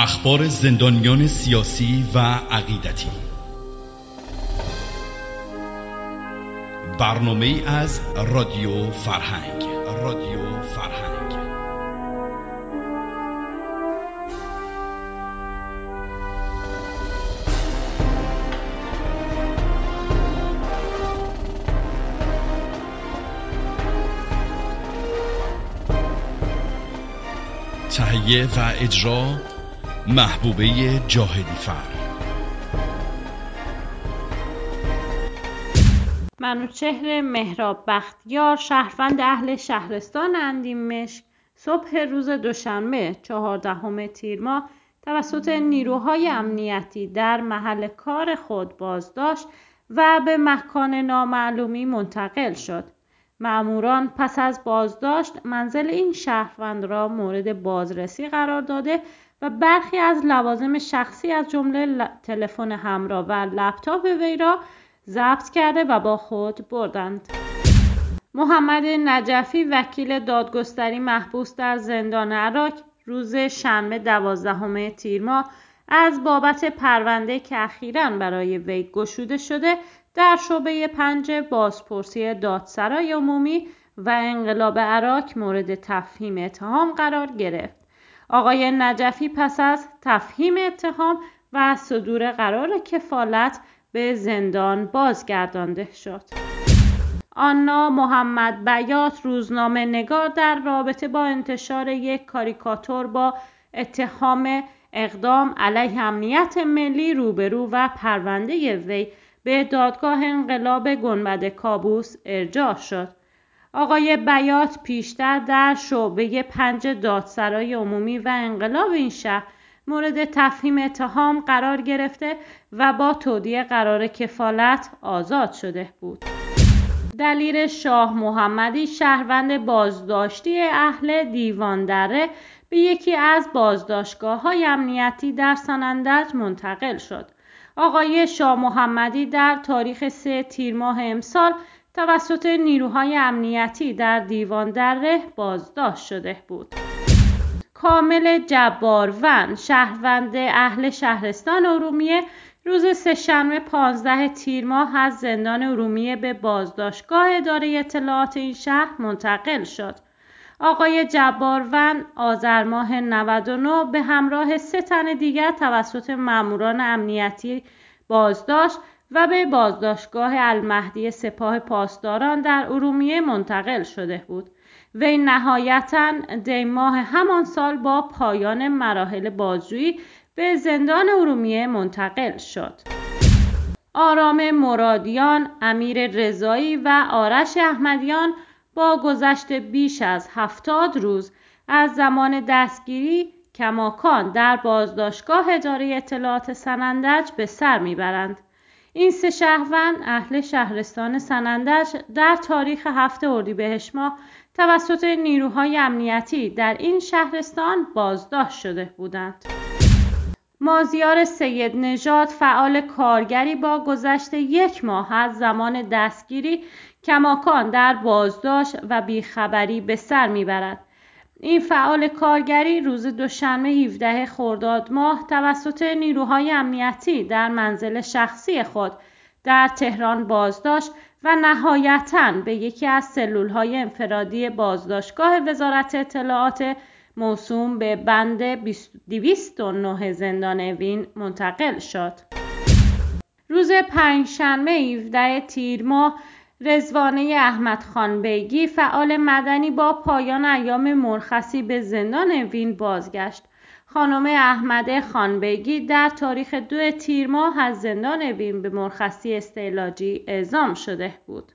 اخبار زندانیان سیاسی و عقیدتی. برنامه‌ای از رادیو فرهنگ. تهیه و اجرا محبوبه جاهدی فر. منوچهر مهراب بختیار، شهروند اهل شهرستان اندیمشک، صبح روز دوشنبه 14 تیر ماه توسط نیروهای امنیتی در محل کار خود بازداشت و به مکان نامعلومی منتقل شد. مأموران پس از بازداشت منزل این شهروند را مورد بازرسی قرار داده و برخی از لوازم شخصی از جمله تلفن همراه و لپتاپ وی را ضبط کرده و با خود بردند. محمد نجفی، وکیل دادگستری محبوس در زندان عراق، روز شنبه 12 تیر ماه از بابت پرونده که اخیراً برای وی گشوده شده در شعبه 5 بازپرسی دادسرای عمومی و انقلاب عراق مورد تفهیم اتهام قرار گرفت. آقای نجفی پس از تفهیم اتهام و صدور قرار کفالت به زندان بازگردانده شد. آنا محمد بیات، روزنامه نگار، در رابطه با انتشار یک کاریکاتور با اتهام اقدام علیه امنیت ملی روبرو و پرونده وی به دادگاه انقلاب گنبد کابوس ارجاع شد. آقای بیات پیشتر در شعبه 5 دادسرای عمومی و انقلاب این شهر مورد تفهیم اتهام قرار گرفته و با تودیع قرار کفالت آزاد شده بود. دلیر شاه محمدی، شهروند بازداشتی اهل دیوان دره، به یکی از بازداشتگاه‌های امنیتی در سنندج منتقل شد. آقای شاه محمدی در تاریخ 3 تیر ماه امسال توسط نیروهای امنیتی در دیوان دره بازداشت شده بود. کامل جباروند، شهروند اهل شهرستان ارومیه، روز سه‌شنبه 15 تیر ماه از زندان ارومیه به بازداشتگاه اداره اطلاعات این شهر منتقل شد. آقای جباروند آذر ماه 99 به همراه 3 تن دیگر توسط ماموران امنیتی بازداشت و به بازداشتگاه المهدی سپاه پاسداران در ارومیه منتقل شده بود. وی نهایتاً دی ماه همان سال با پایان مراحل بازجویی به زندان ارومیه منتقل شد. آرام مرادیان، امیر رضایی و آرش احمدیان با گذشت بیش از 70 روز از زمان دستگیری کماکان در بازداشتگاه اداره اطلاعات سنندج به سر میبرند. این 3 شهروند اهل شهرستان سنندج در تاریخ 7 اردیبهشت ماه توسط نیروهای امنیتی در این شهرستان بازداشت شده بودند. مازیار سید نژاد، فعال کارگری، با گذشت 1 ماه از زمان دستگیری کماکان در بازداشت و بیخبری به سر میبرد. این فعال کارگری روز دوشنبه 17 خرداد ماه توسط نیروهای امنیتی در منزل شخصی خود در تهران بازداشت و نهایتاً به یکی از سلول‌های انفرادی بازداشتگاه وزارت اطلاعات موسوم به بند 209 زندان اوین منتقل شد. روز پنجشنبه 17 تیر ماه رضوانه احمد خان بیگی، فعال مدنی، با پایان ایام مرخصی به زندان اوین بازگشت. خانم احمد خان بیگی در تاریخ 2 تیر ماه از زندان اوین به مرخصی استعلاجی اعزام شده بود.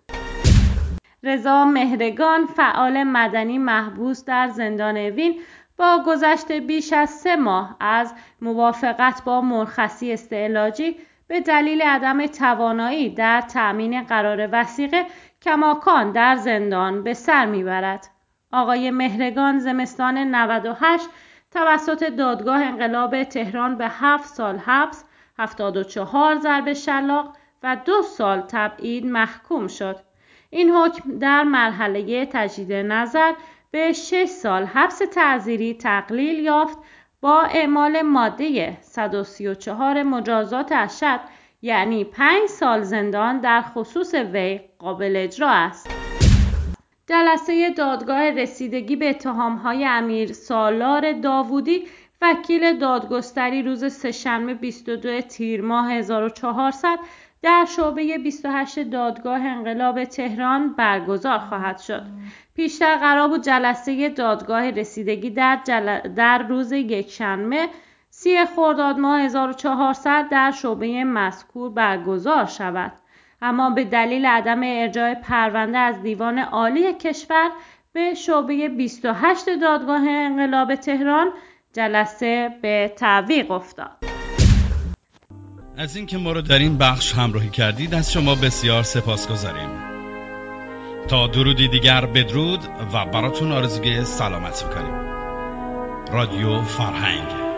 رضا مهرگان، فعال مدنی محبوس در زندان اوین، با گذشت بیش از 3 ماه از موافقت با مرخصی استعلاجی به دلیل عدم توانایی در تأمین قرار وثیقه کماکان در زندان به سر میبرد. آقای مهرگان زمستان 98 توسط دادگاه انقلاب تهران به 7 سال حبس، 74 ضرب شلاق و 2 سال تبعید محکوم شد. این حکم در مرحله تجدید نظر به 6 سال حبس تعزیری تقلیل یافت با اعمال ماده 134 مجازات اشد یعنی 5 سال زندان در خصوص وی قابل اجرا است. جلسه دادگاه رسیدگی به اتهام‌های امیر سالار داوودی وکیل دادگستری روز سه‌شنبه 22 تیر ماه 1400 در شعبه 28 دادگاه انقلاب تهران برگزار خواهد شد. پیشتر قرار بود جلسه دادگاه رسیدگی در روز یکشنبه 30 خرداد ماه 1400 در شعبه مذکور برگزار شود، اما به دلیل عدم ارجاع پرونده از دیوان عالی کشور به شعبه 28 دادگاه انقلاب تهران جلسه به تعویق افتاد. از اینکه ما رو در این بخش همراهی کردید از شما بسیار سپاسگزاریم. تا درودی دیگر بدرود و براتون آرزوی سلامت می‌کنیم. رادیو فرهنگ.